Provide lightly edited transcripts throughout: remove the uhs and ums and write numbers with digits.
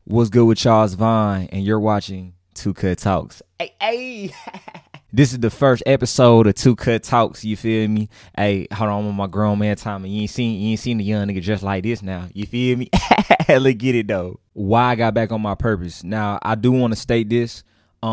What's good with Charles Vaughn, and you're watching Two Cut Talks. Hey. This is the first episode of Two Cut Talks, you feel me? Hey, hold on, I'm on my grown man time, and you ain't seen the young nigga just like this now, you feel me? Let's get it though. Why I got back on my purpose. Now, I do want to state this.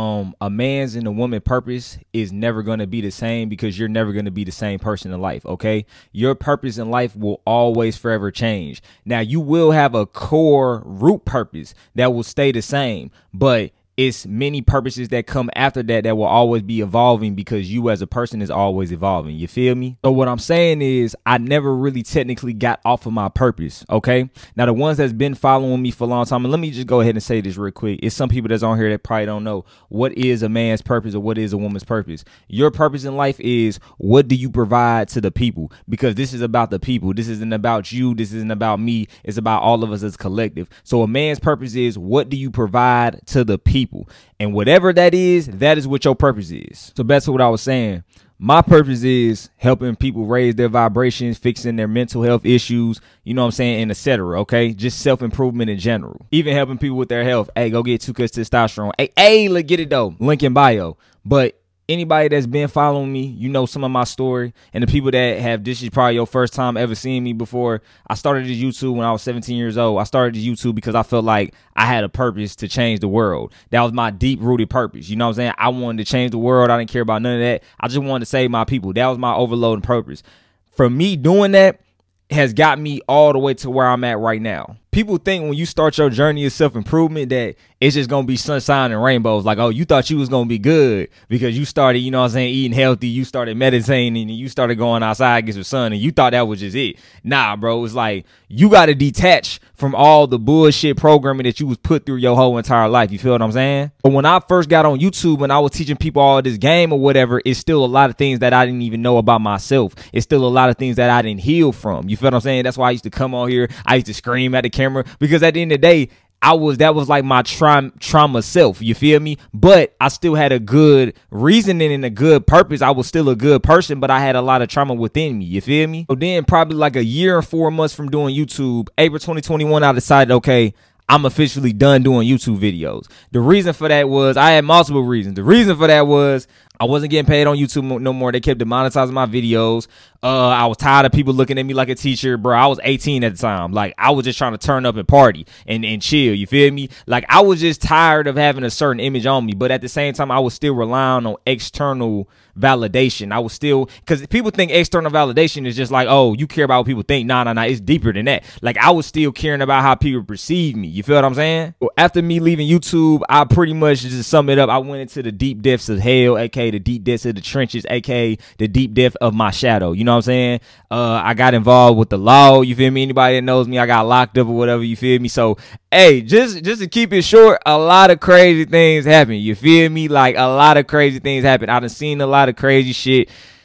A man's and a woman's purpose is never going to be the same because you're never going to be the same person in life, okay? Your purpose in life will always forever change. Now, you will have a core root purpose that will stay the same, but it's many purposes that come after that will always be evolving because you as a person is always evolving. You feel me? So what I'm saying is I never really technically got off of my purpose. Okay. Now, the ones that's been following me for a long time, and let me just go ahead and say this real quick. It's some people that's on here that probably don't know what is a man's purpose or what is a woman's purpose. Your purpose in life is what do you provide to the people? Because this is about the people. This isn't about you. This isn't about me. It's about all of us as collective. So a man's purpose is what do you provide to the people? And whatever that is what your purpose is. So back to what I was saying. My purpose is helping people raise their vibrations, fixing their mental health issues, you know what I'm saying, and etc. Okay, just self-improvement in general. Even helping people with their health. Hey, go get 2 cuts testosterone. Hey, let's get it though. Link in bio. But anybody that's been following me, you know some of my story. And the people that have, this is probably your first time ever seeing me before. I started this YouTube when I was 17 years old. I started this YouTube because I felt like I had a purpose to change the world. That was my deep-rooted purpose. You know what I'm saying? I wanted to change the world. I didn't care about none of that. I just wanted to save my people. That was my overloading purpose. For me, doing that has got me all the way to where I'm at right now. People think when you start your journey of self-improvement that it's just going to be sunshine and rainbows. Like, oh, you thought you was going to be good because you started, you know what I'm saying, eating healthy. You started meditating and you started going outside, get some sun, and you thought that was just it. Nah, bro. It's like you got to detach from all the bullshit programming that you was put through your whole entire life. You feel what I'm saying? But when I first got on YouTube and I was teaching people all this game or whatever, it's still a lot of things that I didn't even know about myself. It's still a lot of things that I didn't heal from. You feel what I'm saying? That's why I used to come on here. I used to scream at the camera because at the end of the day, that was like my trauma self, you feel me? But I still had a good reasoning and a good purpose. I was still a good person, but I had a lot of trauma within me, you feel me? So then probably like a year and 4 months from doing YouTube, April 2021, I decided, okay, I'm officially done doing YouTube videos. The reason for that was, I had multiple reasons. The reason for that was I wasn't getting paid on YouTube no more. They kept demonetizing my videos. I was tired of people looking at me like a teacher, bro. I was 18 at the time. Like, I was just trying to turn up and party and chill. You feel me? Like, I was just tired of having a certain image on me. But at the same time, I was still relying on external validation. I was still, because people think external validation is just like, oh, you care about what people think. Nah. It's deeper than that. Like, I was still caring about how people perceive me. You feel what I'm saying? Well, after me leaving YouTube, I pretty much just sum it up. I went into the deep depths of hell, aka the deep depths of the trenches, aka the deep depth of my shadow. You know what I'm saying? I got involved with the law. You feel me? Anybody that knows me, I got locked up or whatever. You feel me? So, hey, just to keep it short, a lot of crazy things happen. You feel me? Like, a lot of crazy things happen. I done seen a lot of crazy shit.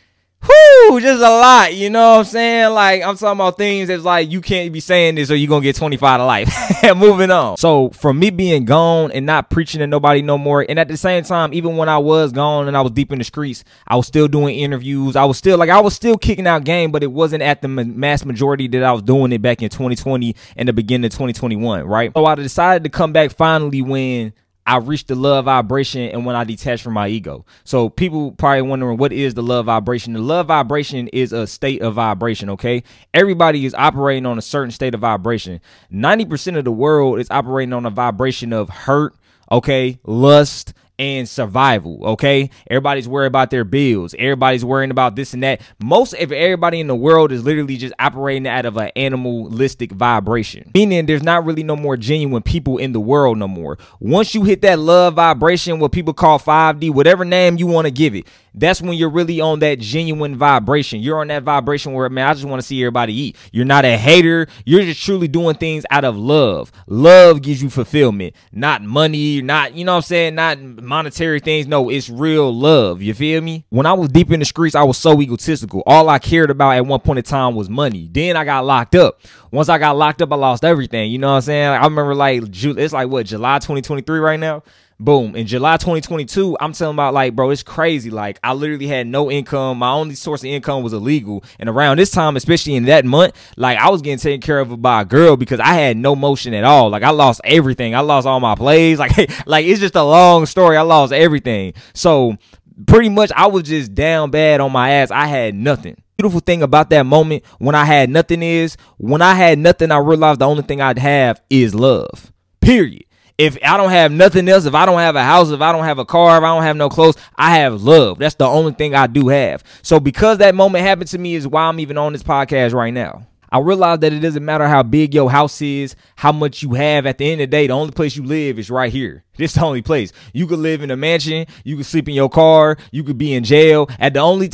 Whoo, just a lot, you know what I'm saying? Like, I'm talking about things that's like, you can't be saying this or you're going to get 25 to life. Moving on. So, from me being gone and not preaching to nobody no more, and at the same time, even when I was gone and I was deep in the streets, I was still doing interviews. I was still kicking out game, but it wasn't at the mass majority that I was doing it back in 2020 and the beginning of 2021, right? So, I decided to come back finally when I reached the love vibration and when I detached from my ego. So people probably wondering, what is the love vibration? The love vibration is a state of vibration, okay? Everybody is operating on a certain state of vibration. 90% of the world is operating on a vibration of hurt, okay, lust, and survival, okay? Everybody's worried about their bills. Everybody's worrying about this and that. Most of everybody in the world is literally just operating out of an animalistic vibration. Meaning there's not really no more genuine people in the world no more. Once you hit that love vibration, what people call 5D, whatever name you want to give it, that's when you're really on that genuine vibration. You're on that vibration where, man, I just want to see everybody eat. You're not a hater. You're just truly doing things out of love. Love gives you fulfillment, not money, not, you know what I'm saying, not monetary things. No, it's real love. You feel me? When I was deep in the streets, I was so egotistical. All I cared about at one point in time was money. Then I got locked up. Once I got locked up, I lost everything. You know what I'm saying? I remember like, it's like what, July 2023 right now? Boom. In July 2022, I'm telling about like, bro, it's crazy. Like I literally had no income. My only source of income was illegal. And around this time, especially in that month, like I was getting taken care of by a girl because I had no motion at all. Like I lost everything. I lost all my plays. Like it's just a long story. I lost everything. So pretty much I was just down bad on my ass. I had nothing. Beautiful thing about that moment when I had nothing is when I had nothing, I realized the only thing I'd have is love. Period. If I don't have nothing else, if I don't have a house, if I don't have a car, if I don't have no clothes, I have love. That's the only thing I do have. So because that moment happened to me is why I'm even on this podcast right now. I realized that it doesn't matter how big your house is, how much you have. At the end of the day, the only place you live is right here. This is the only place. You could live in a mansion. You could sleep in your car. You could be in jail. The only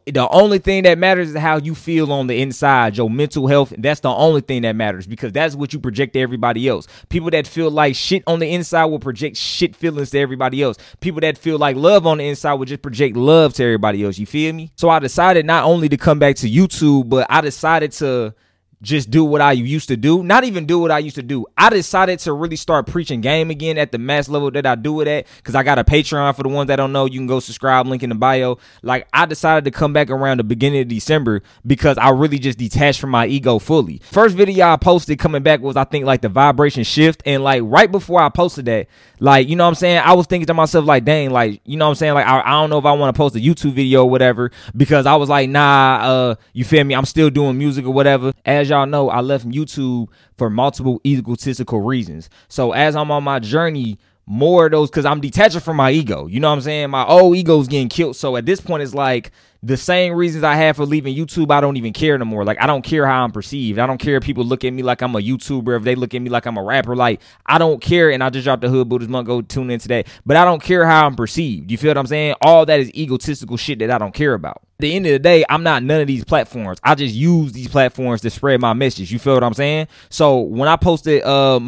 thing that matters is how you feel on the inside, your mental health. That's the only thing that matters because that's what you project to everybody else. People that feel like shit on the inside will project shit feelings to everybody else. People that feel like love on the inside will just project love to everybody else. You feel me? So I decided not only to come back to YouTube, but I decided to just do what I used to do. Not even do what I used to do. I decided to really start preaching game again at the mass level that I do it at because I got a Patreon. For the ones that don't know, you can go subscribe, link in the bio. Like I decided to come back around the beginning of December because I really just detached from my ego fully. First video I posted coming back was I think like the vibration shift, and like right before I posted that, like, you know what I'm saying, I was thinking to myself like, dang, like, you know what I'm saying, like I don't know if I want to post a YouTube video or whatever because I was like, nah, you feel me, I'm still doing music or whatever. As y'all know, I left YouTube for multiple egotistical reasons. So as I'm on my journey, more of those, because I'm detaching from my ego. You know what I'm saying? My old ego's getting killed. So at this point, it's like the same reasons I had for leaving YouTube, I don't even care no more. Like, I don't care how I'm perceived. I don't care if people look at me like I'm a YouTuber, if they look at me like I'm a rapper. Like, I don't care. And I just dropped the Hood Buddhist Monk. Go tune in today. But I don't care how I'm perceived. You feel what I'm saying? All that is egotistical shit that I don't care about. At the end of the day, I'm not none of these platforms. I just use these platforms to spread my message. You feel what I'm saying? So when I posted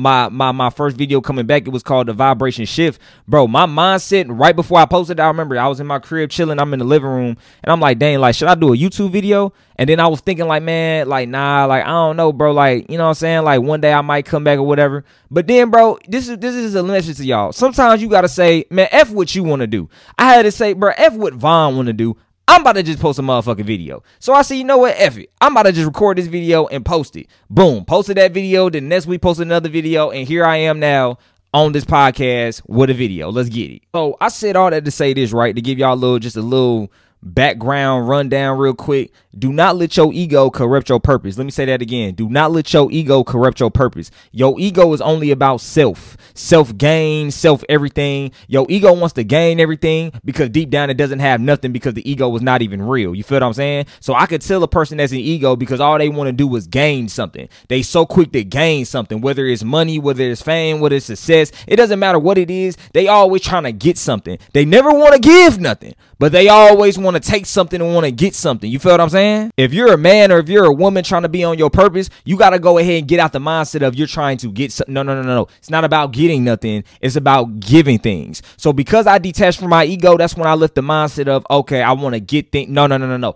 my first video coming back, it was called The Vibration Shift. Bro, my mindset right before I posted, I remember I was in my crib chilling. I'm in the living room and I'm like, dang, like, should I do a YouTube video? And then I was thinking like, man, like, nah, like, I don't know, bro. Like, you know what I'm saying? Like, one day I might come back or whatever. But then, bro, this is a message to y'all. Sometimes you got to say, man, F what you want to do. I had to say, bro, F what Von want to do. I'm about to just post a motherfucking video. So I said, you know what? F it. I'm about to just record this video and post it. Boom. Posted that video. Then next week posted another video. And here I am now on this podcast with a video. Let's get it. So I said all that to say this, right? To give y'all just a little background rundown real quick. Do not let your ego corrupt your purpose. Let me say that again. Do not let your ego corrupt your purpose. Your ego is only about self gain, self everything. Your ego wants to gain everything because deep down it doesn't have nothing because the ego was not even real. You feel what I'm saying? So I could tell a person that's an ego because all they want to do is gain something. They so quick to gain something, whether it's money, whether it's fame, whether it's success. It doesn't matter what it is. They always trying to get something. They never want to give nothing, but they always want to take something and want to get something. You feel what I'm saying? If you're a man or if you're a woman trying to be on your purpose, you got to go ahead and get out the mindset of you're trying to get something. No. It's not about getting nothing. It's about giving things. So because I detached from my ego, that's when I left the mindset of, okay, I want to get things. No.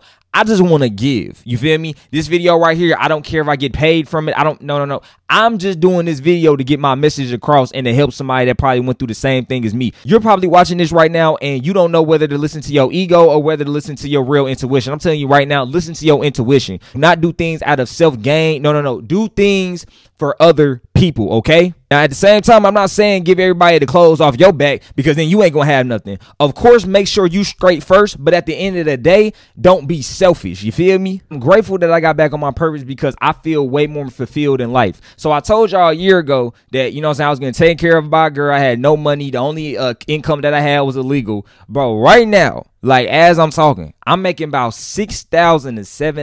I just want to give. You feel me? This video right here, I don't care if I get paid from it. No. I'm just doing this video to get my message across and to help somebody that probably went through the same thing as me. You're probably watching this right now and you don't know whether to listen to your ego or whether to listen to your real intuition. I'm telling you right now, listen to your intuition. Do not do things out of self-gain. No. Do things for other people, okay? Now, at the same time, I'm not saying give everybody the clothes off your back because then you ain't gonna have nothing. Of course, make sure you straight first, but at the end of the day, don't be selfish. You feel me? I'm grateful that I got back on my purpose because I feel way more fulfilled in life. So I told y'all a year ago that, you know what I'm saying, I was gonna take care of my girl. I had no money. The only income that I had was illegal. Bro, right now, like as I'm talking, I'm making about $6,000 to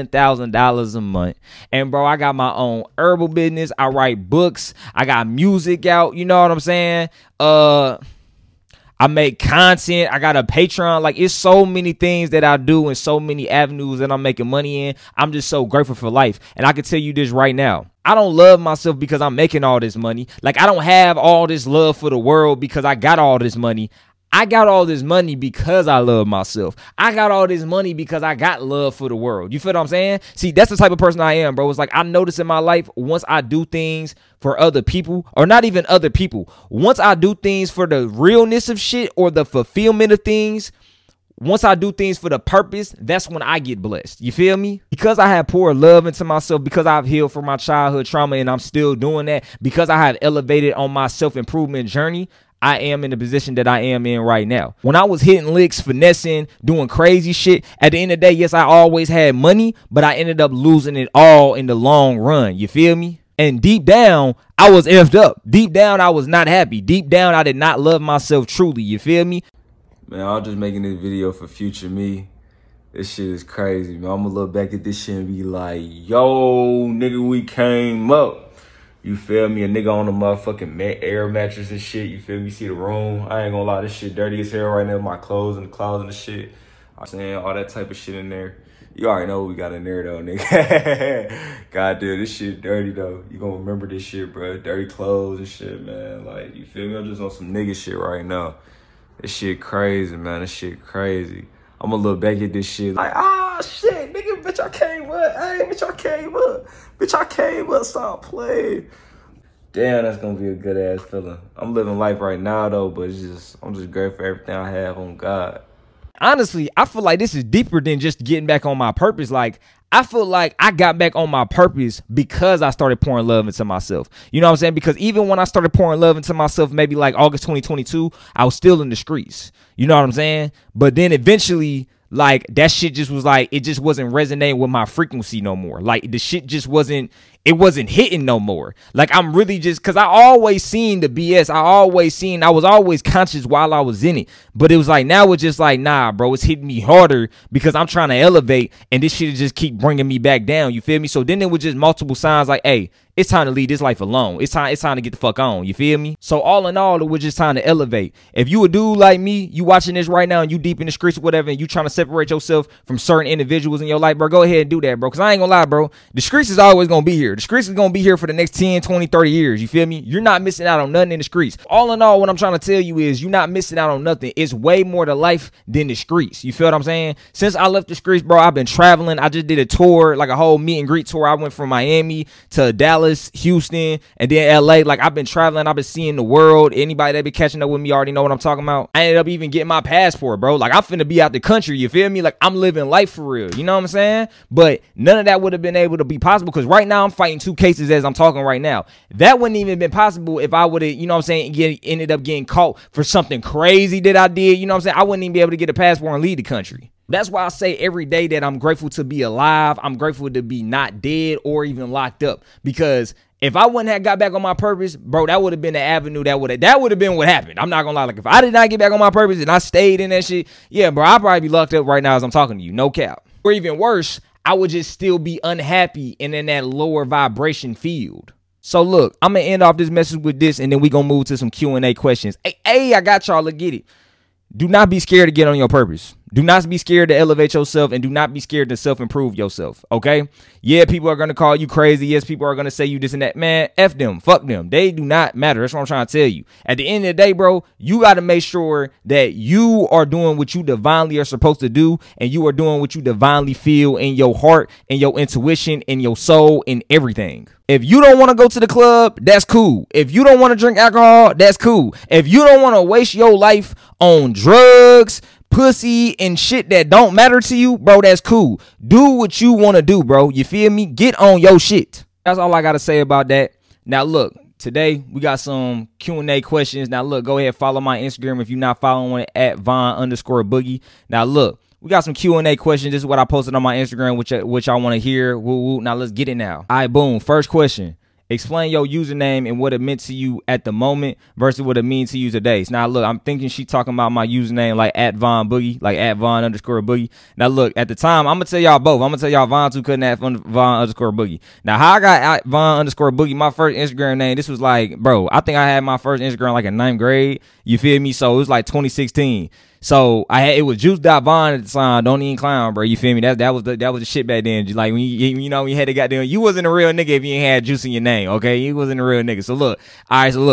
$7,000 a month. And bro, I got my own herbal business. I write books. I got music out. You know what I'm saying? I make content. I got a Patreon. Like, it's so many things that I do and so many avenues that I'm making money in. I'm just so grateful for life. And I can tell you this right now. I don't love myself because I'm making all this money. Like, I don't have all this love for the world because I got all this money. I got all this money because I love myself. I got all this money because I got love for the world. You feel what I'm saying? See, that's the type of person I am, bro. It's like I notice in my life, once I do things for other people, or not even other people, once I do things for the realness of shit or the fulfillment of things, once I do things for the purpose, that's when I get blessed. You feel me? Because I have poured love into myself, because I've healed from my childhood trauma and I'm still doing that, because I have elevated on my self-improvement journey, I am in the position that I am in right now. When I was hitting licks, finessing, doing crazy shit, at the end of the day, yes, I always had money, but I ended up losing it all in the long run. You feel me? And deep down, I was effed up. Deep down, I was not happy. Deep down, I did not love myself truly. You feel me? Man, I was just making this video for future me. This shit is crazy, man. I'm gonna look back at this shit and be like, yo, nigga, we came up. You feel me? A nigga on the motherfucking air mattress and shit. You feel me? See the room. I ain't gonna lie, this shit dirty as hell right now. My clothes in the closet and shit. I'm saying all that type of shit in there. You already know what we got in there though, nigga. Goddamn, this shit dirty though. You gonna remember this shit, bro. Dirty clothes and shit, man. Like, you feel me? I'm just on some nigga shit right now. This shit crazy, man. This shit crazy. I'm gonna look back at this shit like, shit, nigga, bitch, I came up. Hey, bitch, I came up. Bitch, I came up, stop playing. Damn, that's gonna be a good ass feeling. I'm living life right now though, but I'm just grateful for everything I have on God. Honestly, I feel like this is deeper than just getting back on my purpose. Like, I feel like I got back on my purpose because I started pouring love into myself. You know what I'm saying? Because even when I started pouring love into myself, maybe like August 2022, I was still in the streets. You know what I'm saying? But then eventually, like, that shit just was like, it just wasn't resonating with my frequency no more. Like, the shit just wasn't hitting no more. Like, I'm really just, because I always seen the BS. I was always conscious while I was in it. But it was like, now it's just like, nah, bro, it's hitting me harder because I'm trying to elevate and this shit just keep bringing me back down. You feel me? So then there was just multiple signs like, hey, it's time to leave this life alone. It's time to get the fuck on. You feel me? So all in all, it was just time to elevate. If you a dude like me, you watching this right now and you deep in the streets or whatever, and you trying to separate yourself from certain individuals in your life, bro, go ahead and do that, bro. Because I ain't gonna lie, bro. The streets is always gonna be here. The streets is gonna be here for the next 10, 20, 30 years. You feel me? You're not missing out on nothing in the streets. All in all, what I'm trying to tell you is you're not missing out on nothing. It's way more to life than the streets. You feel what I'm saying? Since I left the streets, bro, I've been traveling. I just did a tour, like a whole meet and greet tour. I went from Miami to Dallas, Houston, and then LA. Like, I've been traveling. I've been seeing the world. Anybody that be catching up with me already know what I'm talking about. I ended up even getting my passport, bro. Like, I'm finna be out the country. You feel me? Like, I'm living life for real. You know what I'm saying? But none of that would have been able to be possible because right now I'm fighting 2 cases as I'm talking right now. That wouldn't even been possible if I would have, you know what I'm saying, ended up getting caught for something crazy that I did. You know what I'm saying? I wouldn't even be able to get a passport and leave the country. That's why I say every day that I'm grateful to be alive. I'm grateful to be not dead or even locked up, because if I wouldn't have got back on my purpose, bro, that would have been the avenue that would have been what happened. I'm not gonna lie. Like, if I did not get back on my purpose and I stayed in that shit, yeah, bro, I'd probably be locked up right now as I'm talking to you. No cap. Or even worse, I would just still be unhappy and in that lower vibration field. So look, I'm gonna end off this message with this, and then we gonna move to some Q&A questions. Hey, I got y'all. Let's get it. Do not be scared to get on your purpose. Do not be scared to elevate yourself, and do not be scared to self-improve yourself, okay? Yeah, people are going to call you crazy. Yes, people are going to say you this and that. Man, F them. Fuck them. They do not matter. That's what I'm trying to tell you. At the end of the day, bro, you got to make sure that you are doing what you divinely are supposed to do, and you are doing what you divinely feel in your heart and your intuition and your soul and everything. If you don't want to go to the club, that's cool. If you don't want to drink alcohol, that's cool. If you don't want to waste your life on drugs, pussy, and shit that don't matter to you, bro, that's cool. Do what you want to do, bro. You feel me? Get on your shit. That's all I got to say about that. Now, look, today we got some Q&A questions. Now, look, go ahead, follow my Instagram if you're not following it at Von_Boogie. Now, look, we got some Q&A questions. This is what I posted on my Instagram, which I want to hear. Woo, woo. Now, let's get it now. All right, boom. First question. Explain your username and what it meant to you at the moment versus what it means to you today. So now, look, I'm thinking she talking about my username like at Von Boogie, like at Von_Boogie. Now, look, at the time, I'm going to tell y'all both. I'm going to tell y'all Von 2 couldn't at Von_Boogie. Now, how I got at Von_Boogie, my first Instagram name, this was like, bro, I think I had my first Instagram like in 9th grade. You feel me? So it was like 2016. So it was Juice.Von at the time. Don't even clown, bro. You feel me? That was the shit back then. Like, when you had the goddamn, you wasn't a real nigga if you ain't had Juice in your name, okay? You wasn't a real nigga. So look, all right, so look,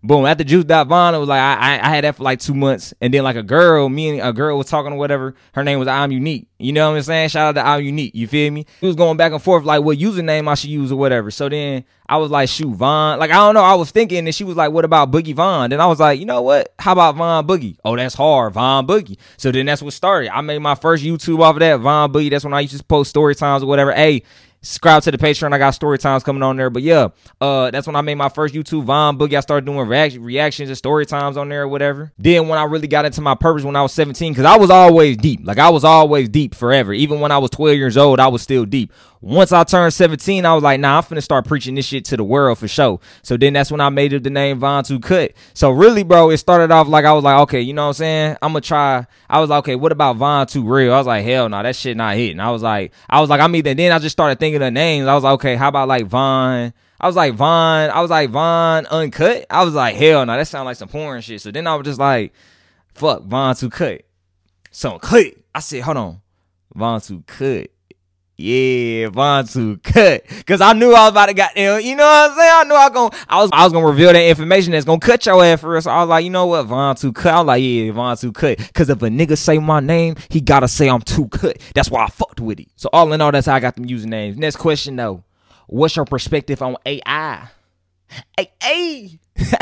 Boom. After Juice.Vaughn, it was like I had that for like 2 months. And then like me and a girl was talking or whatever. Her name was I'm Unique. You know what I'm saying? Shout out to I'm Unique. You feel me? He was going back and forth like what username I should use or whatever. So then I was like, shoot, Vaughn. Like, I don't know. I was thinking, and she was like, what about Boogie Vaughn? Then I was like, you know what? How about Von Boogie? Oh, that's hard. Von Boogie. So then that's what started. I made my first YouTube off of that, Von Boogie. That's when I used to post story times or whatever. Hey, subscribe to the Patreon. I got story times coming on there. But yeah, that's when I made my first YouTube, Von Boogie. I started doing reactions and story times on there or whatever. Then when I really got into my purpose when I was 17, because I was always deep. Like, I was always deep forever. Even when I was 12 years old, I was still deep. Once I turned 17, I was like, nah, I'm finna start preaching this shit to the world for sure. So then that's when I made up the name Von 2 Cut. So really, bro, it started off like, I was like, okay, you know what I'm saying? I'm gonna try. I was like, okay, what about Von 2 Real? I was like, hell no, that shit not hitting. I was like, I'm either. Then I just started thinking of names. I was like, okay, how about like Von? I was like Von Uncut. I was like, hell no, that sounds like some porn shit. So then I was just like, fuck, Von 2 Cut. So click. I said, hold on, Von 2 Cut. Yeah, Von 2 Cut. Cause I knew I was about to you know what I'm saying? I knew I was gonna reveal that information that's gonna cut your ass for us. So I was like, you know what, Von 2 Cut. I was like, yeah, Von 2 Cut. Cause if a nigga say my name, he gotta say I'm 2 Cut. That's why I fucked with it. So all in all, that's how I got them usernames. Next question though. What's your perspective on AI? Hey.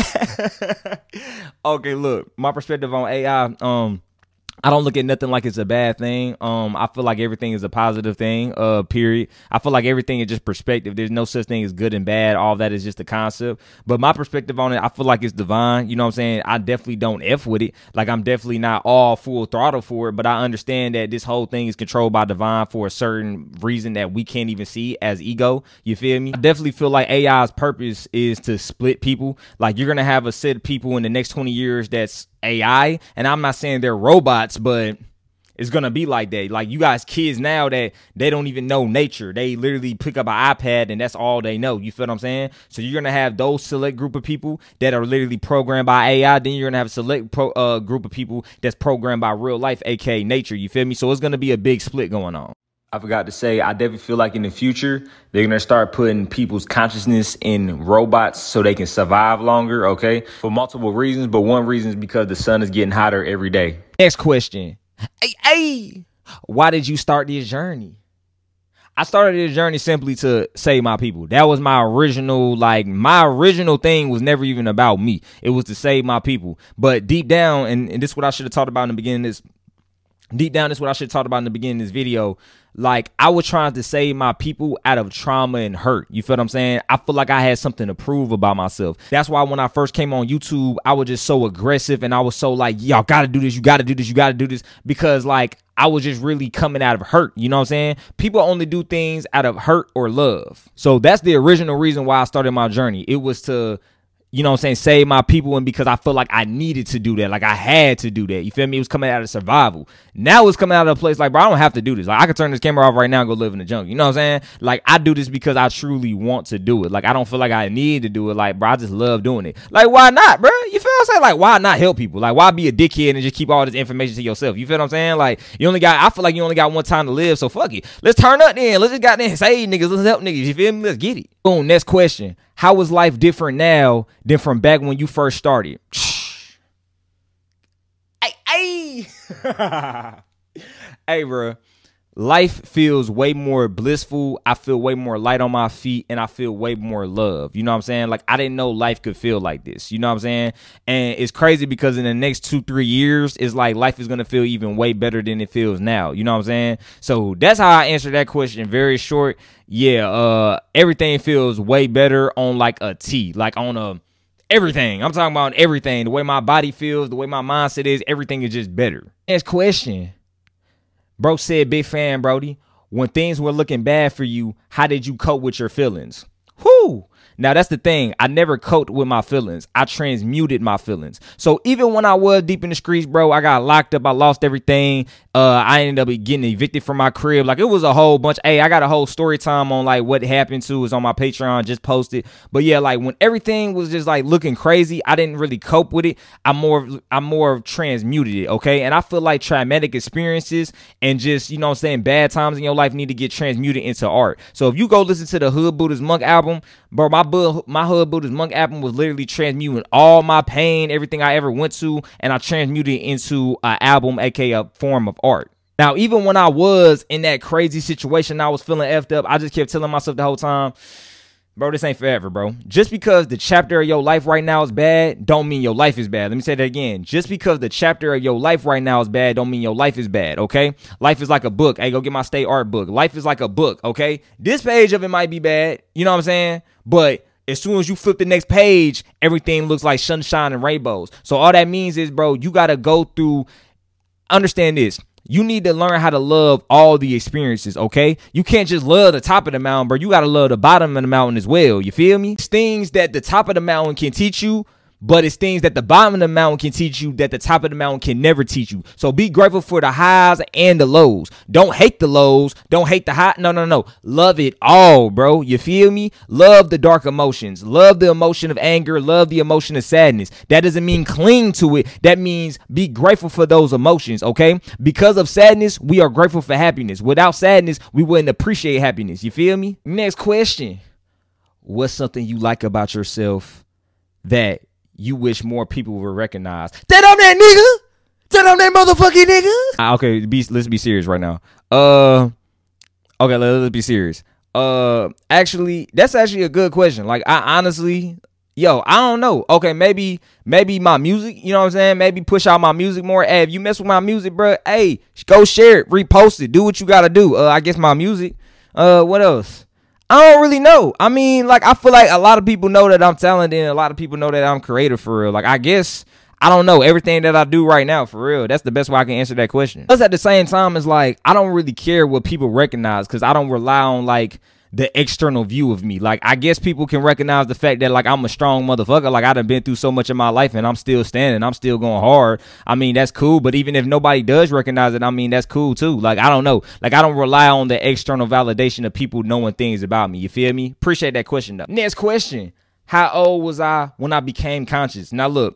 Okay, look, my perspective on AI, I don't look at nothing like it's a bad thing. I feel like everything is a positive thing, period. I feel like everything is just perspective. There's no such thing as good and bad. All that is just a concept. But my perspective on it, I feel like it's divine. You know what I'm saying? I definitely don't F with it. Like, I'm definitely not all full throttle for it, but I understand that this whole thing is controlled by divine for a certain reason that we can't even see as ego. You feel me? I definitely feel like AI's purpose is to split people. Like, you're going to have a set of people in the next 20 years that's AI, and I'm not saying they're robots, but it's gonna be like that. Like, you guys kids now that they don't even know nature. They literally pick up an iPad and that's all they know. You feel what I'm saying? So you're gonna have those select group of people that are literally programmed by AI. Then you're gonna have a select group of people that's programmed by real life, aka nature. You feel me? So it's gonna be a big split going on. I forgot to say, I definitely feel like in the future, they're going to start putting people's consciousness in robots so they can survive longer, okay? For multiple reasons, but one reason is because the sun is getting hotter every day. Next question. Hey, why did you start this journey? I started this journey simply to save my people. That was my original thing was never even about me. It was to save my people. But deep down, and this is what I should have talked about in the beginning of this video. Like, I was trying to save my people out of trauma and hurt. You feel what I'm saying? I feel like I had something to prove about myself. That's why when I first came on YouTube, I was just so aggressive and I was so like, y'all gotta do this, you gotta do this, you gotta do this. Because like, I was just really coming out of hurt. You know what I'm saying? People only do things out of hurt or love. So that's the original reason why I started my journey. It was to, you know what I'm saying, save my people, and because I feel like I needed to do that. Like, I had to do that. You feel me? It was coming out of survival. Now it's coming out of a place like, bro, I don't have to do this. Like, I could turn this camera off right now and go live in the jungle. You know what I'm saying? Like, I do this because I truly want to do it. Like, I don't feel like I need to do it. Like, bro, I just love doing it. Like, why not, bro? You feel what I'm saying? Like, why not help people? Like, why be a dickhead and just keep all this information to yourself? You feel what I'm saying? Like, I feel like you only got one time to live, so fuck it. Let's turn up then. Let's just goddamn save niggas. Let's help niggas. You feel me? Let's get it. Boom, next question. How is life different now than from back when you first started? Hey. Hey, bro. Life feels way more blissful. I feel way more light on my feet, and I feel way more love. You know what I'm saying? Like, I didn't know life could feel like this. You know what I'm saying? And it's crazy because in the next 2-3 years, it's like life is going to feel even way better than it feels now. You know what I'm saying? So that's how I answer that question. Very short. Yeah, everything feels way better on like a T, like on a everything. I'm talking about everything. The way my body feels, the way my mindset is, everything is just better. Next question. Bro said, big fan, Brody. When things were looking bad for you, how did you cope with your feelings? Whoo! Now, that's the thing. I never coped with my feelings. I transmuted my feelings. So even when I was deep in the streets, bro, I got locked up. I lost everything. I ended up getting evicted from my crib. Like, it was a whole bunch. Hey, I got a whole story time on like what happened to is on my Patreon, just posted. But yeah, like when everything was just like looking crazy, I didn't really cope with it. I more transmuted it. Okay. And I feel like traumatic experiences and just, you know what I'm saying, bad times in your life need to get transmuted into art. So if you go listen to the Hood Buddhist Monk album, bro, my my Hood Buddhist Monk album was literally transmuting all my pain, everything I ever went to, and I transmuted it into an album, aka a form of art. Now, even when I was in that crazy situation, I was feeling effed up, I just kept telling myself the whole time, bro, this ain't forever, bro. Just because the chapter of your life right now is bad, don't mean your life is bad. Let me say that again. Just because the chapter of your life right now is bad, don't mean your life is bad, okay? Life is like a book. Hey, go get my state art book. Life is like a book, okay? This page of it might be bad, you know what I'm saying? But as soon as you flip the next page, everything looks like sunshine and rainbows. So all that means is, bro, you got to go through, understand this. You need to learn how to love all the experiences, okay? You can't just love the top of the mountain, bro. You got to love the bottom of the mountain as well. You feel me? It's things that the top of the mountain can teach you, but it's things that the bottom of the mountain can teach you that the top of the mountain can never teach you. So be grateful for the highs and the lows. Don't hate the lows. Don't hate the high. No. Love it all, bro. You feel me? Love the dark emotions. Love the emotion of anger. Love the emotion of sadness. That doesn't mean cling to it. That means be grateful for those emotions, okay? Because of sadness, we are grateful for happiness. Without sadness, we wouldn't appreciate happiness. You feel me? Next question. What's something you like about yourself that you wish more people would recognize? That I'm that nigga. That I'm that motherfucking nigga. Okay, let's be serious right now. Okay, let's be serious. Actually, that's actually a good question. Like, I honestly, I don't know. Okay, maybe my music, you know what I'm saying? Maybe push out my music more. Hey, if you mess with my music, bro, hey, go share it, repost it, do what you gotta do. I guess my music. What else? I don't really know. I mean, like, I feel like a lot of people know that I'm talented and a lot of people know that I'm creative for real. Like, I guess, I don't know, everything that I do right now for real. That's the best way I can answer that question. Plus, at the same time, it's like, I don't really care what people recognize because I don't rely on, like, the external view of me. Like, I guess people can recognize the fact that, like, I'm a strong motherfucker. Like, I done been through so much in my life and I'm still standing. I'm still going hard. I mean, that's cool. But even if nobody does recognize it, I mean, that's cool too. Like, I don't know. Like, I don't rely on the external validation of people knowing things about me. You feel me? Appreciate that question though. Next question. How old was I when I became conscious? Now look,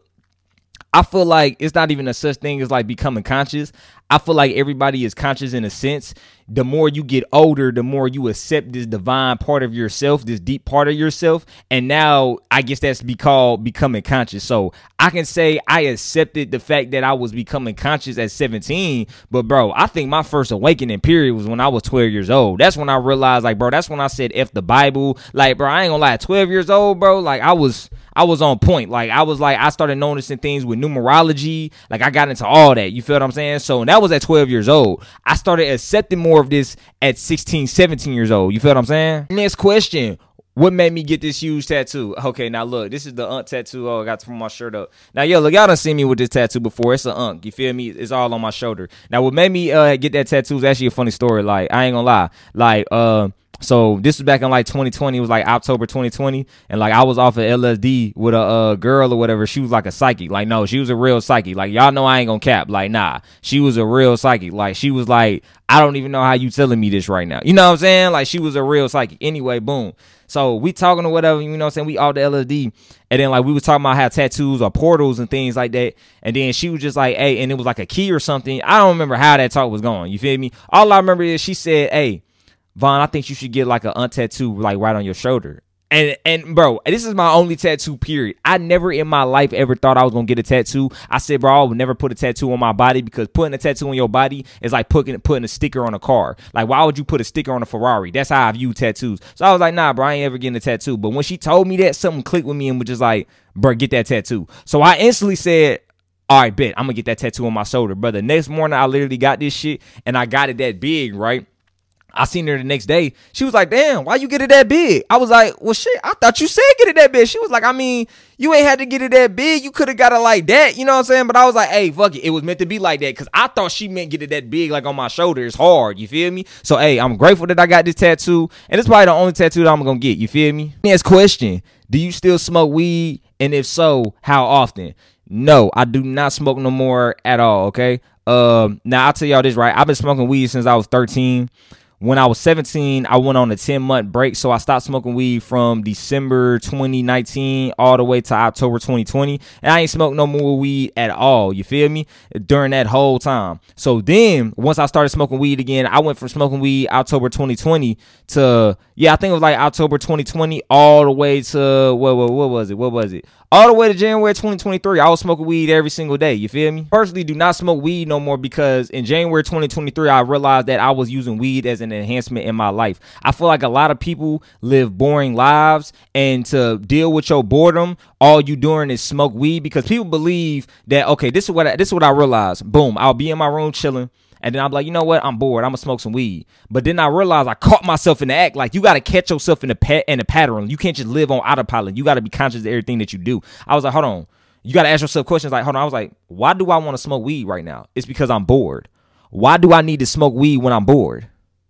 I feel like it's not even a such thing as like becoming conscious. I feel like everybody is conscious in a sense. The more you get older, the more you accept this divine part of yourself, this deep part of yourself. And now I guess that's be called becoming conscious. So I can say I accepted the fact that I was becoming conscious at 17. But bro, I think my first awakening period was when I was 12 years old. That's when I realized, like, bro, that's when I said F the Bible. Like, bro, I ain't gonna lie, 12 years old, bro, like I was on point. Like, I started noticing things with numerology. Like, I got into all that. You feel what I'm saying? So that was at 12 years old. I started accepting more of this at 16, 17 years old. You feel what I'm saying? Next question. What made me get this huge tattoo? Okay, now look, this is the tattoo. I got to put my shirt up. Now, look, y'all done seen me with this tattoo before. It's an You feel me? It's all on my shoulder. Now, what made me get that tattoo is actually a funny story. Like, I ain't gonna lie. Like, so this was back in like 2020. It was like October 2020. And like I was off of LSD with a girl or whatever. She was like a psychic. Like, no, she was a real psychic. Like, y'all know I ain't gonna cap. Like, nah, she was a real psychic. Like, she was like, I don't even know how you telling me this right now. You know what I'm saying? Like, she was a real psychic. Anyway, boom. So we talking or whatever, you know what I'm saying? We all the LSD. And then like we was talking about how tattoos or portals and things like that. And then she was just like, hey, and it was like a key or something. I don't remember how that talk was going. You feel me? All I remember is she said, hey, Vaughn, I think you should get like a tattoo like right on your shoulder. And bro, this is my only tattoo, period. I never in my life ever thought I was gonna get a tattoo. I said, bro, I would never put a tattoo on my body because putting a tattoo on your body is like putting a sticker on a car. Like, why would you put a sticker on a Ferrari? That's how I view tattoos. So I was like, nah, bro, I ain't ever getting a tattoo. But when she told me that, something clicked with me and was just like, bro, get that tattoo. So I instantly said, all right, bet, I'm gonna get that tattoo on my shoulder. Bro, the next morning I literally got this shit and I got it that big, right? I seen her the next day. She was like, damn, why you get it that big? I was like, well, shit, I thought you said get it that big. She was like, I mean, you ain't had to get it that big. You could have got it like that. You know what I'm saying? But I was like, hey, fuck it. It was meant to be like that because I thought she meant get it that big, like on my shoulder. It's hard. You feel me? So, hey, I'm grateful that I got this tattoo. And it's probably the only tattoo that I'm going to get. You feel me? Next question. Do you still smoke weed? And if so, how often? No, I do not smoke no more at all, okay? Now, I'll tell y'all this, right? I've been smoking weed since I was 13. when I was 17, I went on a 10-month break. So I stopped smoking weed from December 2019 all the way to October 2020. And I ain't smoked no more weed at all. You feel me? During that whole time. So then once I started smoking weed again, I went from smoking weed October 2020 to, I think it was like October 2020 all the way to, what was it? All the way to January 2023, I was smoking weed every single day. You feel me? Personally, do not smoke weed no more because in January 2023, I realized that I was using weed as an enhancement in my life. I feel like a lot of people live boring lives, and to deal with your boredom, all you doing is smoke weed because people believe that, okay, this is what I realized. Boom, I'll be in my room chilling. And then I'm like, you know what? I'm bored. I'm going to smoke some weed. But then I realized I caught myself in the act. Like, you got to catch yourself in the pattern. You can't just live on autopilot. You got to be conscious of everything that you do. I was like, hold on. You got to ask yourself questions like, hold on. I was like, why do I want to smoke weed right now? It's because I'm bored. Why do I need to smoke weed when I'm bored?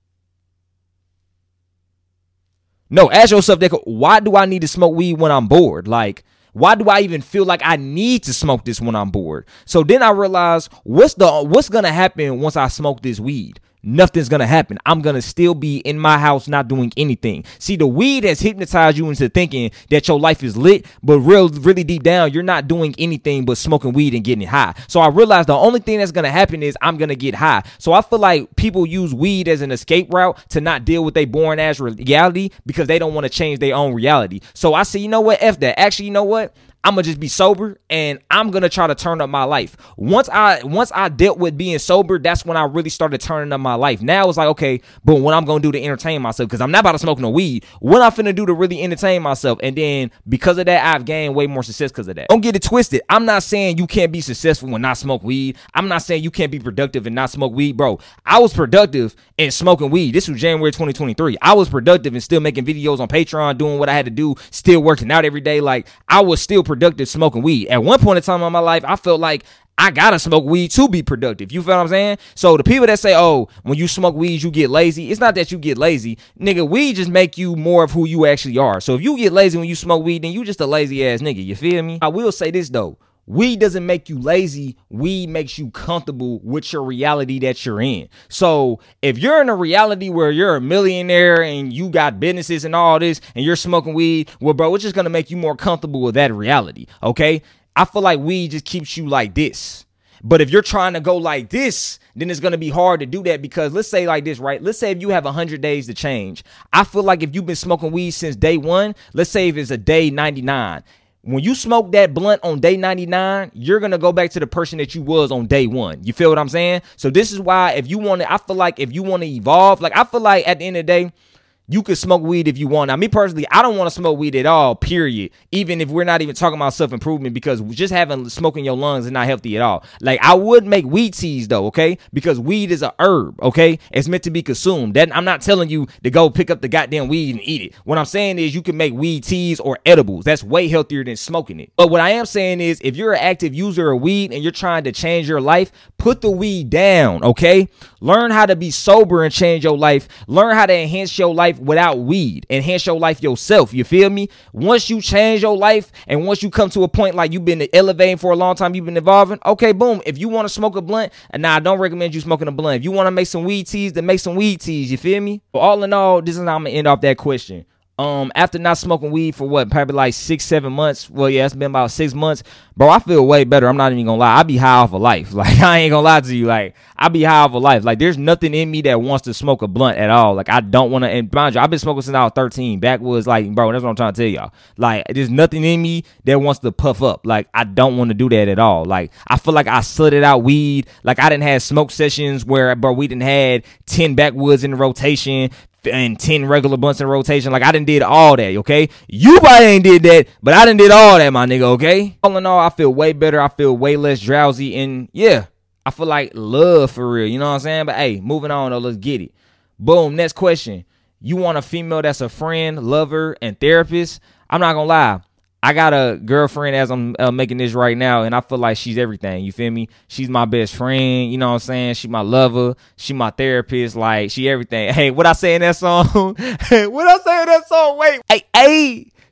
No, ask yourself that. Why do I need to smoke weed when I'm bored? Like, why do I even feel like I need to smoke this when I'm bored? So then I realized what's going to happen once I smoke this weed? Nothing's going to happen. I'm going to still be in my house not doing anything. See, the weed has hypnotized you into thinking that your life is lit, but really deep down, you're not doing anything but smoking weed and getting high. So I realized the only thing that's going to happen is I'm going to get high. So I feel like people use weed as an escape route to not deal with their boring ass reality because they don't want to change their own reality. So I say, you know what? F that. Actually, you know what? I'm going to just be sober and I'm going to try to turn up my life. Once I dealt with being sober, that's when I really started turning up my life. Now it's like, okay, boom, what I'm going to do to entertain myself, because I'm not about to smoke no weed. What I'm finna do to really entertain myself. And then because of that, I've gained way more success because of that. Don't get it twisted. I'm not saying you can't be successful and not smoke weed. I'm not saying you can't be productive and not smoke weed, bro. I was productive and smoking weed. This was January 2023. I was productive and still making videos on Patreon, doing what I had to do, still working out every day. Like, I was still productive smoking weed. At one point in time in my life, I felt like I gotta smoke weed to be productive. You feel what I'm saying? So the people that say, oh, when you smoke weed, you get lazy. It's not that you get lazy. Nigga, weed just make you more of who you actually are. So if you get lazy when you smoke weed, then you just a lazy ass nigga. You feel me? I will say this though. Weed doesn't make you lazy. Weed makes you comfortable with your reality that you're in. So if you're in a reality where you're a millionaire and you got businesses and all this and you're smoking weed, well, bro, it's just going to make you more comfortable with that reality. Okay. I feel like weed just keeps you like this. But if you're trying to go like this, then it's going to be hard to do that because let's say like this, right? Let's say if you have 100 days to change. I feel like if you've been smoking weed since day one, let's say if it's a day 99, when you smoke that blunt on day 99, you're going to go back to the person that you was on day one. You feel what I'm saying? So this is why I feel like if you want to evolve, like I feel like at the end of the day, you could smoke weed if you want. Now, me personally, I don't want to smoke weed at all, period. Even if we're not even talking about self-improvement, because just having smoke in your lungs is not healthy at all. Like, I would make weed teas, though, okay? Because weed is a herb, okay? It's meant to be consumed. That I'm not telling you to go pick up the goddamn weed and eat it. What I'm saying is you can make weed teas or edibles. That's way healthier than smoking it. But what I am saying is if you're an active user of weed and you're trying to change your life, put the weed down, okay? Learn how to be sober and change your life. Learn how to enhance your life without weed. Enhance your life yourself. You feel me? Once you change your life and once you come to a point like you've been elevating for a long time, you've been evolving, okay, boom. If you want to smoke a blunt, and now I don't recommend you smoking a blunt. If you want to make some weed teas, then make some weed teas. You feel me? But all in all, this is how I'm going to end off that question. After not smoking weed for probably like 6-7 months. Well, yeah, it's been about 6 months. Bro, I feel way better. I'm not even gonna lie. I be high off of life. Like, I ain't gonna lie to you. Like, I be high off of life. Like, there's nothing in me that wants to smoke a blunt at all. Like, I don't want to, and mind you, I've been smoking since I was 13. Backwoods, like, bro, that's what I'm trying to tell y'all. Like, there's nothing in me that wants to puff up. Like, I don't want to do that at all. Like, I feel like I slutted out weed. Like, I didn't have smoke sessions where, bro, we didn't had 10 backwoods in the rotation and 10 regular blunts in rotation. Like, I done did all that, okay? You probably ain't did that, but I done did all that, my nigga, okay? All in all, I feel way better. I feel way less drowsy, and yeah, I feel like love for real, you know what I'm saying? But hey, moving on though, let's get it. Boom, next question. You want a female that's a friend, lover, and therapist? I'm not gonna lie. I got a girlfriend as I'm making this right now, and I feel like she's everything. You feel me? She's my best friend. You know what I'm saying? She my lover. She my therapist. Like, she everything. Hey, what I say in that song? What I say in that song? Wait. Hey.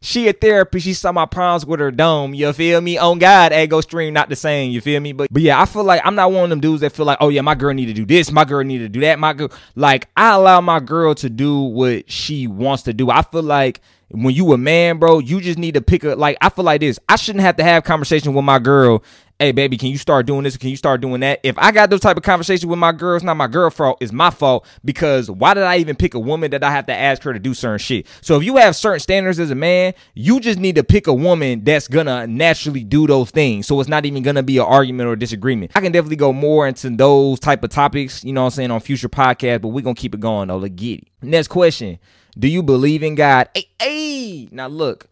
She a therapist. She saw my problems with her dome. You feel me? On God, ego stream not the same. You feel me? But yeah, I feel like I'm not one of them dudes that feel like, oh yeah, my girl need to do this. My girl need to do that. My girl, like I allow my girl to do what she wants to do. I feel like when you a man, bro, you just need to pick a, like, I feel like this. I shouldn't have to have conversation with my girl. Hey, baby, can you start doing this? Can you start doing that? If I got those type of conversations with my girl, it's not my girl's fault. It's my fault, because why did I even pick a woman that I have to ask her to do certain shit? So if you have certain standards as a man, you just need to pick a woman that's gonna naturally do those things. So it's not even gonna be an argument or disagreement. I can definitely go more into those type of topics, you know what I'm saying, on future podcasts, but we're gonna keep it going though. Let's get it. Next question. Do you believe in God? Hey. Now look,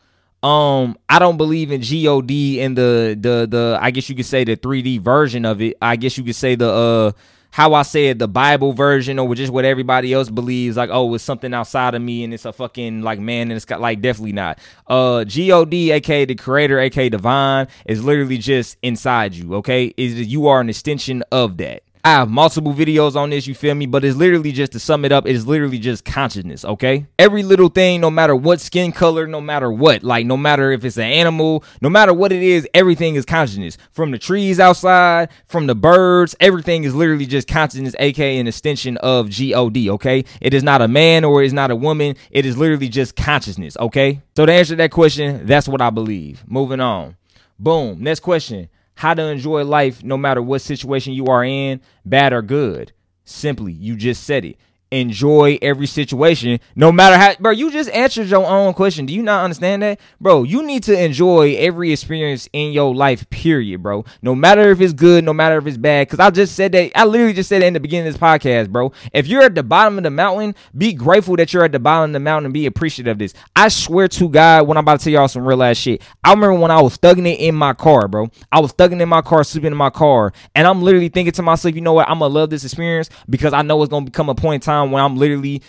I don't believe in God and the I guess you could say the 3D version of it. I guess you could say the how I said the Bible version, or just what everybody else believes, like, oh, it's something outside of me and it's a fucking like man and it's got, like, definitely not. God, aka the creator, aka divine, is literally just inside you, okay? You are an extension of that. I have multiple videos on this, you feel me? But it's literally, just to sum it up, it is literally just consciousness, okay? Every little thing, no matter what skin color, no matter what, like no matter if it's an animal, no matter what it is, everything is consciousness. From the trees outside, from the birds, everything is literally just consciousness, aka an extension of God, okay? It is not a man or it is not a woman. It is literally just consciousness, okay? So to answer that question, that's what I believe. Moving on. Boom. Next question. How to enjoy life no matter what situation you are in, bad or good. Simply, you just said it. Enjoy every situation, no matter how, bro, you just answered your own question. Do you not understand that? Bro, you need to enjoy every experience in your life, period, bro. No matter if it's good, no matter if it's bad. Because I just said that, I literally just said that in the beginning of this podcast, bro. If you're at the bottom of the mountain, be grateful that you're at the bottom of the mountain and be appreciative of this. I swear to God, when I'm about to tell y'all some real ass shit, I remember when I was thugging it in my car, bro. I was thugging in my car, sleeping in my car, and I'm literally thinking to myself, you know what? I'm going to love this experience, because I know it's going to become a point in time when I'm literally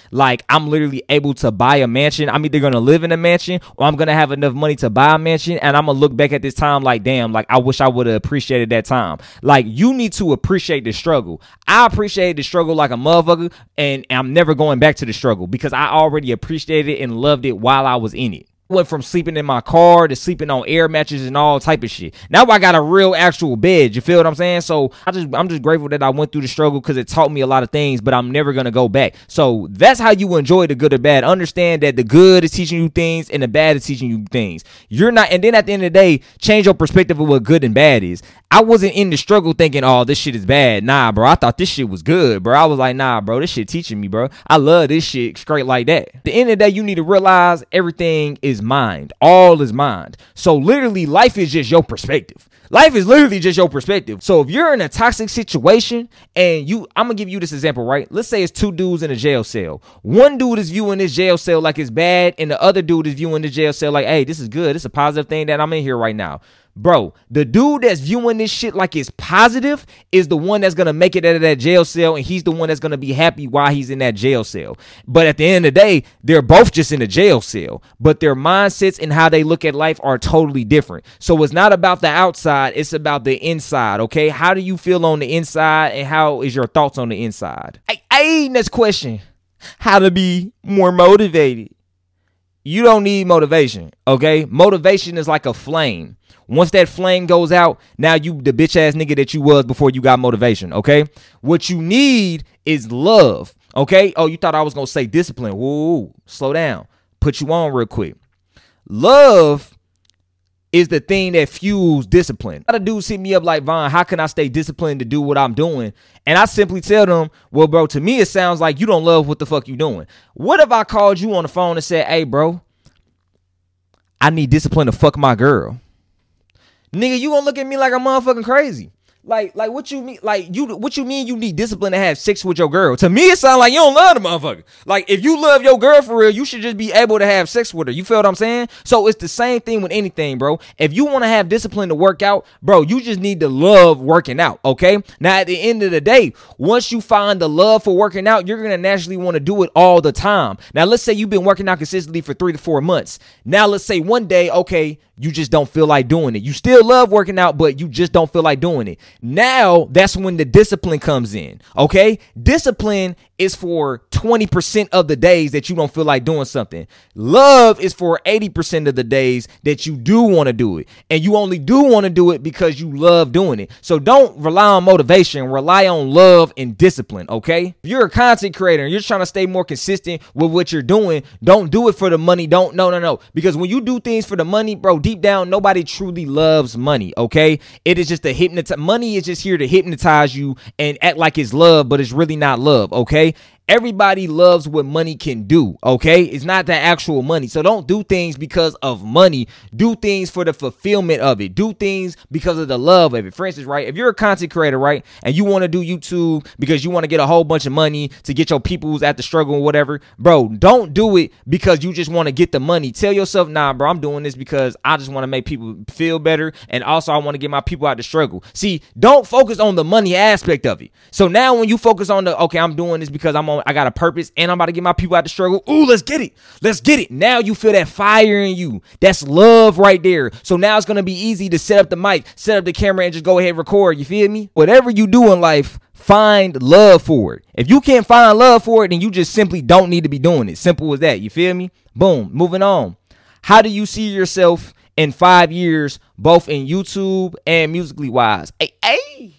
able to buy a mansion. I'm either going to live in a mansion or I'm going to have enough money to buy a mansion. And I'm going to look back at this time like, damn, like I wish I would have appreciated that time. Like, you need to appreciate the struggle. I appreciate the struggle like a motherfucker, and I'm never going back to the struggle because I already appreciated it and loved it while I was in it. Went from sleeping in my car to sleeping on air mattresses and all type of shit. Now I got a real actual bed. You feel what I'm saying? So I'm just grateful that I went through the struggle, because it taught me a lot of things, but I'm never going to go back. So that's how you enjoy the good or bad. Understand that the good is teaching you things and the bad is teaching you things. You're not, and then at the end of the day, change your perspective of what good and bad is. I wasn't in the struggle thinking, oh, this shit is bad. Nah, bro. I thought this shit was good, bro. I was like, nah, bro, this shit teaching me, bro. I love this shit straight like that. At the end of the day, you need to realize everything is mind. All is mind. So literally, life is just your perspective. Life is literally just your perspective. So if you're in a toxic situation and I'm going to give you this example, right? Let's say it's two dudes in a jail cell. One dude is viewing this jail cell like it's bad, and the other dude is viewing the jail cell like, hey, this is good. This is a positive thing that I'm in here right now. Bro, the dude that's viewing this shit like it's positive is the one that's going to make it out of that jail cell, and he's the one that's going to be happy while he's in that jail cell. But at the end of the day, they're both just in a jail cell, but their mindsets and how they look at life are totally different. So it's not about the outside, it's about the inside, okay? How do you feel on the inside, and how is your thoughts on the inside? Hey, next question. How to be more motivated? You don't need motivation, okay? Motivation is like a flame. Once that flame goes out, now you the bitch ass nigga that you was before you got motivation, okay? What you need is love, okay? Oh, you thought I was going to say discipline. Whoa, slow down. Put you on real quick. Love is the thing that fuels discipline. A lot of dudes hit me up like, Vaughn, how can I stay disciplined to do what I'm doing? And I simply tell them, well, bro, to me it sounds like you don't love what the fuck you doing. What if I called you on the phone and said, hey, bro, I need discipline to fuck my girl? Nigga, you gonna look at me like I'm motherfucking crazy. Like what you mean? What you mean you need discipline to have sex with your girl? To me, it sounds like you don't love the motherfucker. Like, if you love your girl for real, you should just be able to have sex with her. You feel what I'm saying? So it's the same thing with anything, bro. If you want to have discipline to work out, bro, you just need to love working out, okay? Now, at the end of the day, once you find the love for working out, you're going to naturally want to do it all the time. Now, let's say you've been working out consistently for 3 to 4 months. Now, let's say one day, okay, you just don't feel like doing it. You still love working out, but you just don't feel like doing it. Now, that's when the discipline comes in, okay? Discipline is for 20% of the days that you don't feel like doing something. Love is for 80% of the days that you do want to do it. And you only do want to do it because you love doing it. So don't rely on motivation, rely on love and discipline, okay? If you're a content creator and you're trying to stay more consistent with what you're doing, don't do it for the money. No. Because when you do things for the money, bro, deep down, nobody truly loves money, okay? It is just money is just here to hypnotize you and act like it's love, but it's really not love, okay? Everybody loves what money can do, okay? It's not the actual money. So don't do things because of money. Do things for the fulfillment of it. Do things because of the love of it. For instance, right, if you're a content creator, right, and you want to do YouTube because you want to get a whole bunch of money to get your peoples at the struggle or whatever, bro, don't do it because you just want to get the money. Tell yourself, nah, bro, I'm doing this because I just want to make people feel better, and also I want to get my people out the struggle. See, don't focus on the money aspect of it. So now when you focus on okay, I'm doing this because I got a purpose and I'm about to get my people out the struggle. Ooh, let's get it. Now you feel that fire in you. That's love right there. So now it's going to be easy to set up the mic, set up the camera, and just go ahead and record. You feel me? Whatever you do in life, find love for it. If you can't find love for it, then you just simply don't need to be doing it. Simple as that. You feel me? Boom. Moving on. How do you see yourself in 5 years, both in YouTube and musically wise? Hey.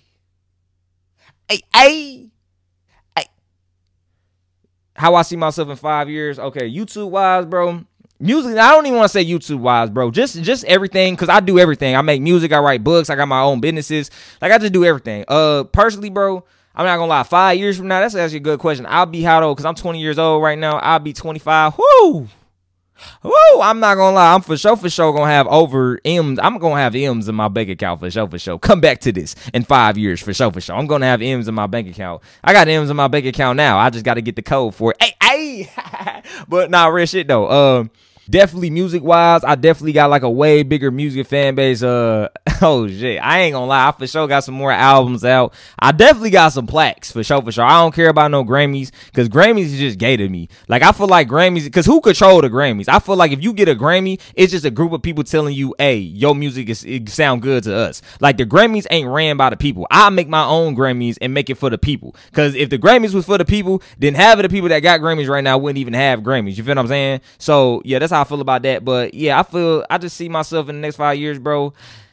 How I see myself in 5 years? Okay, YouTube wise, bro. Music, I don't even want to say YouTube wise, bro. Just everything, because I do everything. I make music, I write books, I got my own businesses. Like, I just do everything. Personally, bro, I'm not gonna lie, 5 years from now, that's actually a good question. I'll be how old? Because I'm 20 years old right now. I'll be 25. Woo! I'm not gonna lie, I'm for sure gonna have over M's. I'm gonna have M's in my bank account for sure. Come back to this in 5 years for sure. I'm gonna have M's in my bank account. I got M's in my bank account now. I just gotta get the code for it. Hey. But nah, real shit though. Definitely music wise, I definitely got like a way bigger music fan base. Oh shit, I ain't gonna lie, I for sure got some more albums out. I definitely got some plaques for sure. I don't care about no Grammys, because Grammys is just gay to me. Like, I feel like Grammys, because who control the Grammys? I feel like if you get a Grammy, it's just a group of people telling you, hey, your music it sound good to us. Like, the Grammys ain't ran by the people. I make my own Grammys and make it for the people. Because if the Grammys was for the people, then half of the people that got Grammys right now wouldn't even have Grammys. You feel what I'm saying? So yeah, that's how I feel about that. But yeah, I just see myself in the next 5 years, bro,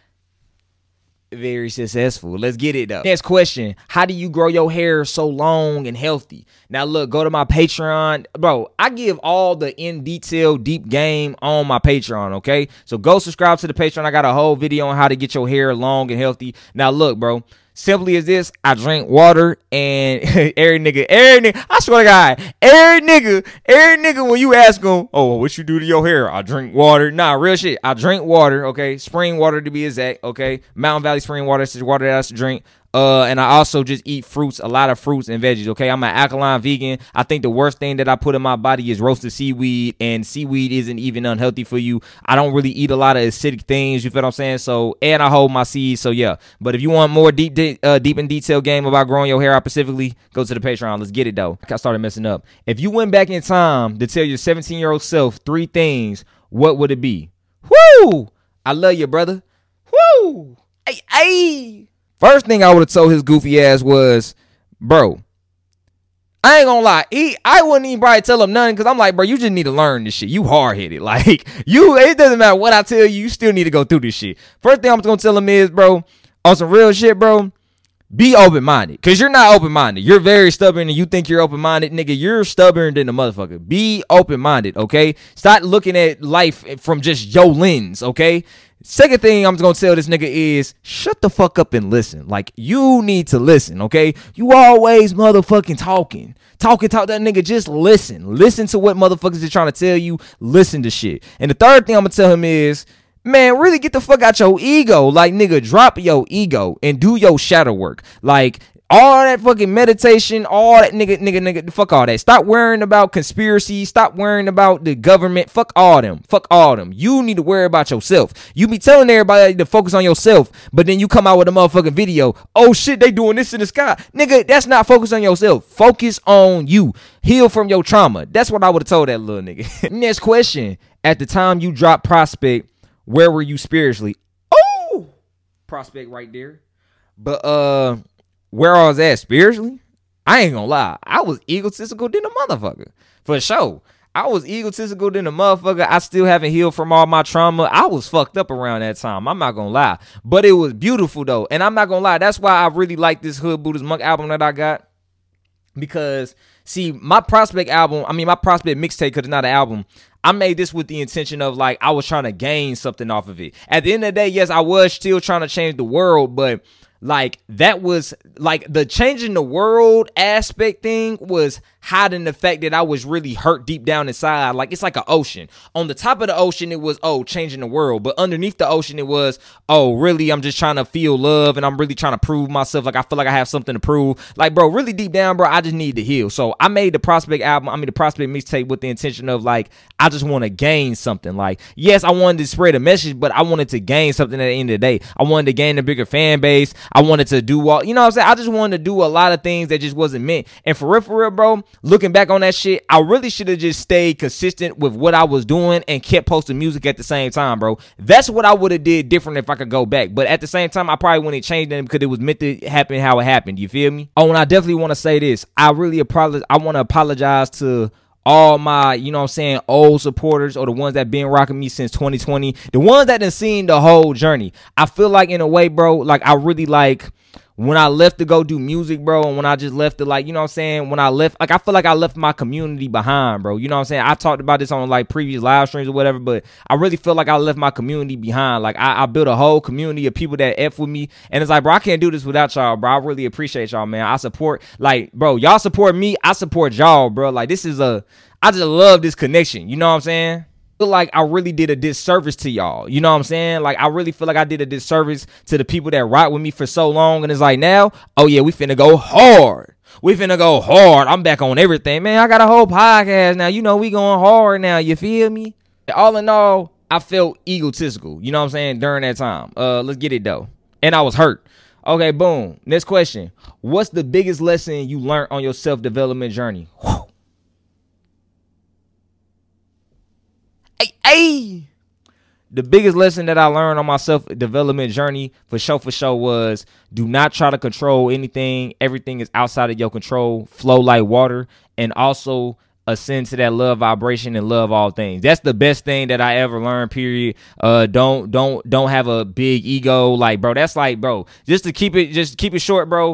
very successful. Let's get it though. Next question. How do you grow your hair so long and healthy? Now look, go to my Patreon. Bro, I give all the in detail deep game on my Patreon, okay? So go subscribe to the Patreon. I got a whole video on how to get your hair long and healthy. Now look, bro. Simply as this, I drink water, and every nigga, I swear to God, every nigga, when you ask them, oh, what you do to your hair? I drink water. Nah, real shit. I drink water, okay? Spring water to be exact, okay? Mountain Valley spring water is the water that I used to drink. And I also just eat fruits, a lot of fruits and veggies, okay? I'm an alkaline vegan. I think the worst thing that I put in my body is roasted seaweed, and seaweed isn't even unhealthy for you. I don't really eat a lot of acidic things, you feel what I'm saying? So, and I hold my seeds, so yeah. But if you want more deep in detail game about growing your hair out specifically, go to the Patreon. Let's get it, though. I started messing up. If you went back in time to tell your 17-year-old self 3 things, what would it be? Woo! I love you, brother. Woo! Hey! First thing I would have told his goofy ass was, bro, I ain't gonna lie, I wouldn't even probably tell him nothing, because I'm like, bro, you just need to learn this shit. You hard-headed. Like, it doesn't matter what I tell you, you still need to go through this shit. First thing I'm gonna tell him is, bro, on some real shit, bro, be open-minded, because you're not open-minded. You're very stubborn, and you think you're open-minded. Nigga, you're stubborn than a motherfucker. Be open-minded, okay? Stop looking at life from just your lens, okay? Second thing I'm going to tell this nigga is, shut the fuck up and listen. Like, you need to listen, okay? You always motherfucking talking. Talk that nigga, just listen. Listen to what motherfuckers are trying to tell you. Listen to shit. And the third thing I'm going to tell him is, man, really get the fuck out your ego. Like, nigga, drop your ego and do your shadow work. Like, all that fucking meditation, all that nigga, fuck all that. Stop worrying about conspiracy. Stop worrying about the government. Fuck all them. You need to worry about yourself. You be telling everybody to focus on yourself, but then you come out with a motherfucking video. Oh shit, they doing this in the sky. Nigga, that's not focus on yourself. Focus on you. Heal from your trauma. That's what I would have told that little nigga. Next question. At the time you dropped Prospect, where were you spiritually? Oh! Prospect right there. But, where I was at spiritually? I ain't gonna lie. I was egotistical than a motherfucker. For sure. I was egotistical than a motherfucker. I still haven't healed from all my trauma. I was fucked up around that time. I'm not gonna lie. But it was beautiful though. And I'm not gonna lie. That's why I really like this Hood Buddhist Monk album that I got. Because, see, my Prospect mixtape, because it's not an album, I made this with the intention of, like, I was trying to gain something off of it. At the end of the day, yes, I was still trying to change the world, but, like, that was, like, the changing the world aspect thing was hiding the fact that I was really hurt deep down inside. Like, it's like an ocean. On the top of the ocean, it was, oh, changing the world. But underneath the ocean, it was, oh, really, I'm just trying to feel love, and I'm really trying to prove myself. Like, I feel like I have something to prove. Like, bro, really deep down, bro, I just need to heal. So I made the Prospect mixtape with the intention of, like, I just want to gain something. Like, yes, I wanted to spread a message, but I wanted to gain something at the end of the day. I wanted to gain a bigger fan base. I wanted to do all, you know what I'm saying? I just wanted to do a lot of things that just wasn't meant. And for real, bro, looking back on that shit, I really should have just stayed consistent with what I was doing and kept posting music at the same time, bro. That's what I would have did different if I could go back. But at the same time, I probably wouldn't change them because it was meant to happen how it happened. You feel me? Oh, and I definitely want to say this. I want to apologize to all my, you know what I'm saying, old supporters, or the ones that been rocking me since 2020, the ones that done seen the whole journey. I feel like, in a way, bro, like, I really, like, when I left to go do music, bro, and when I just left to, like, you know what I'm saying, when I left, like, I feel like I left my community behind, bro. You know what I'm saying? I talked about this on, like, previous live streams or whatever, but I really feel like I left my community behind. Like, I built a whole community of people that F with me, and it's like, bro, I can't do this without y'all, bro. I really appreciate y'all, man. I support, like, bro, y'all support me, I support y'all, bro. Like, I just love this connection, you know what I'm saying? Feel like I really did a disservice to y'all. You know what I'm saying? Like, I really feel like I did a disservice to the people that rock with me for so long. And it's like, now, oh yeah, we finna go hard. I'm back on everything, man. I got a whole podcast now. You know, we going hard now. You feel me? All in all, I felt egotistical. You know what I'm saying? During that time. Let's get it though. And I was hurt. Okay, boom. Next question. What's the biggest lesson you learned on your self-development journey? Whew. Hey, the biggest lesson that I learned on my self-development journey for sure was, do not try to control anything. Everything is outside of your control. Flow like water, and also ascend to that love vibration and love all things. That's the best thing that I ever learned, period. Don't have a big ego. Like, bro, that's like, bro, just keep it short, bro.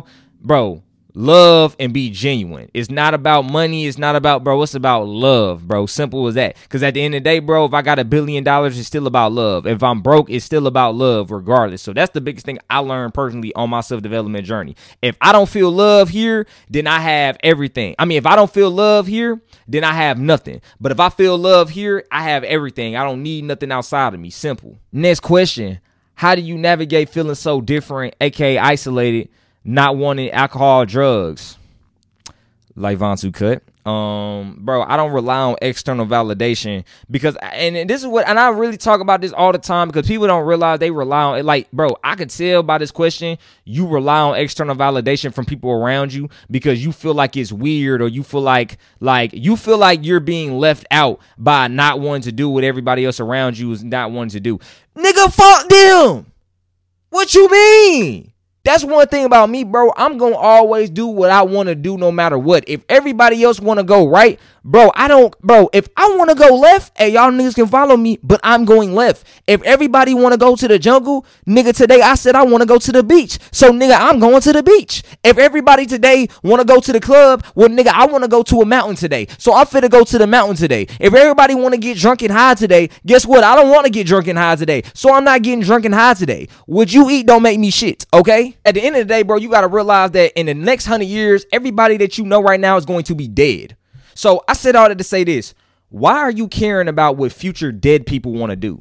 Love and be genuine. It's not about money. It's not about, bro, it's about love, bro. Simple as that. Because at the end of the day, bro, if I got $1 billion, it's still about love. If I'm broke, it's still about love regardless. So that's the biggest thing I learned personally on my self-development journey. If I don't feel love here, then I have everything. I mean, if I don't feel love here, then I have nothing. But if I feel love here, I have everything. I don't need nothing outside of me. Simple. Next question. How do you navigate feeling so different, aka isolated, not wanting alcohol, drugs? Like Von Two Cut. Bro, I don't rely on external validation because, and this is what, and I really talk about this all the time because people don't realize they rely on it. Like, bro, I could tell by this question, you rely on external validation from people around you because you feel like it's weird, or you feel like you're being left out by not wanting to do what everybody else around you is not wanting to do. Nigga, fuck them. What you mean? That's one thing about me, bro. I'm going to always do what I want to do no matter what. If everybody else want to go right, bro, if I want to go left, hey, y'all niggas can follow me, but I'm going left. If everybody want to go to the jungle, nigga, today I said I want to go to the beach. So, nigga, I'm going to the beach. If everybody today want to go to the club, well, nigga, I want to go to a mountain today. So, I'm finna go to the mountain today. If everybody want to get drunk and high today, guess what? I don't want to get drunk and high today. So, I'm not getting drunk and high today. What you eat don't make me shit, okay? At the end of the day, bro, you got to realize that in the next 100 years, everybody that you know right now is going to be dead. So I said all that to say this. Why are you caring about what future dead people want to do?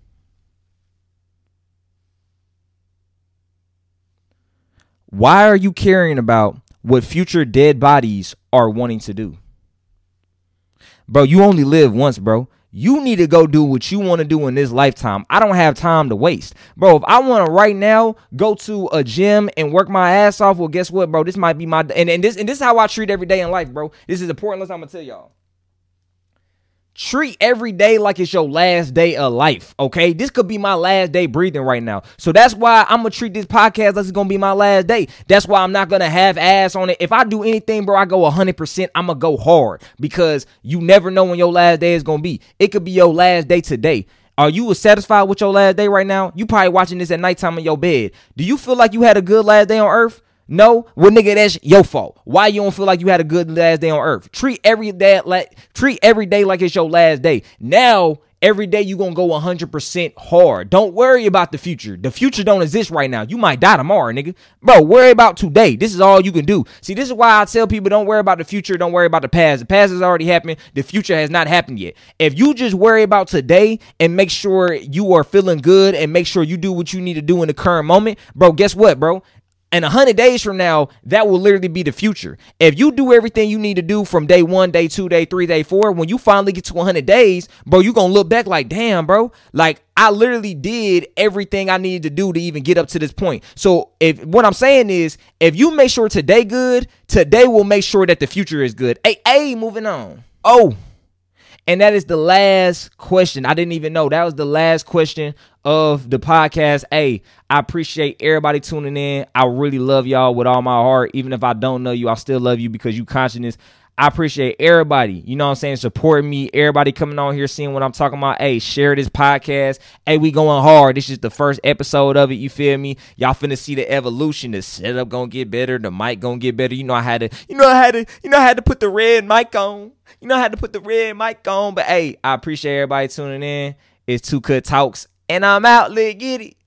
Why are you caring about what future dead bodies are wanting to do? Bro, you only live once, bro. You need to go do what you want to do in this lifetime. I don't have time to waste. Bro, if I want to right now go to a gym and work my ass off, well, guess what, bro? This might be my... And this is how I treat every day in life, bro. This is important. I'm going to tell y'all. Treat every day like it's your last day of life, okay? This could be my last day breathing right now. So that's why I'm going to treat this podcast like it's going to be my last day. That's why I'm not going to have ass on it. If I do anything, bro, I go 100%. I'm going to go hard because you never know when your last day is going to be. It could be your last day today. Are you satisfied with your last day right now? You probably watching this at nighttime in your bed. Do you feel like you had a good last day on earth? No? Well, nigga, that's your fault. Why you don't feel like you had a good last day on earth? Treat every day like it's your last day. Now, every day you gonna go 100% hard. Don't worry about the future. The future don't exist right now. You might die tomorrow, nigga. Bro, worry about today. This is all you can do. See, this is why I tell people don't worry about the future. Don't worry about the past. The past has already happened. The future has not happened yet. If you just worry about today and make sure you are feeling good and make sure you do what you need to do in the current moment, bro, guess what, bro? And 100 days from now, that will literally be the future. If you do everything you need to do from day 1, day 2, day 3, day 4, when you finally get to 100 days, bro, you're going to look back like, damn, bro, like I literally did everything I needed to do to even get up to this point. So if what I'm saying is, if you make sure today good, today will make sure that the future is good. Hey, moving on. Oh, and that is the last question. I didn't even know. That was the last question of the podcast. Hey, I appreciate everybody tuning in. I really love y'all with all my heart. Even if I don't know you, I still love you because you consciousness. I appreciate everybody, you know what I'm saying, supporting me. Everybody coming on here, seeing what I'm talking about. Hey, share this podcast. Hey, we going hard. This is the first episode of it. You feel me? Y'all finna see the evolution. The setup gonna get better. The mic gonna get better. I had to put the red mic on. I had to put the red mic on. But hey, I appreciate everybody tuning in. It's Two Cut Talks, and I'm out. Let's get it.